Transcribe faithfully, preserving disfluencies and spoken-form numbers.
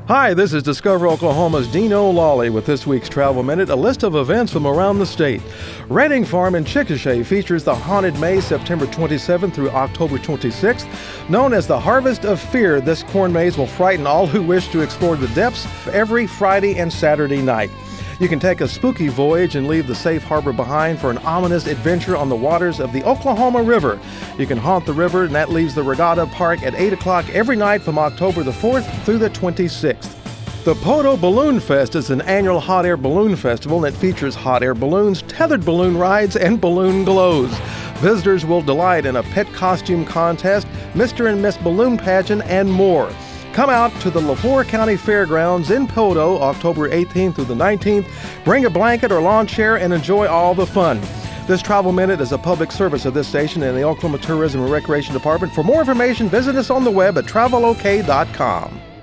Hi, this is Discover Oklahoma's Dino Lawley with this week's Travel Minute, a list of events from around the state. Redding Farm in Chickasha features the Haunted Maze September twenty-seventh through October twenty-sixth. Known as the Harvest of Fear, this corn maze will frighten all who wish to explore the depths every Friday and Saturday night. You can take a spooky voyage and leave the safe harbor behind for an ominous adventure on the waters of the Oklahoma River. You can haunt the river, and that leaves the Regatta Park at eight o'clock every night from October the fourth through the twenty-sixth. The Poteau Balloon Fest is an annual hot air balloon festival, and it features hot air balloons, tethered balloon rides, and balloon glows. Visitors will delight in a pet costume contest, Mister and Miss Balloon pageant, and more. Come out to the LaFleur County Fairgrounds in Poteau, October eighteenth through the nineteenth. Bring a blanket or lawn chair and enjoy all the fun. This Travel Minute is a public service of this station and the Oklahoma Tourism and Recreation Department. For more information, visit us on the web at travel o k dot com.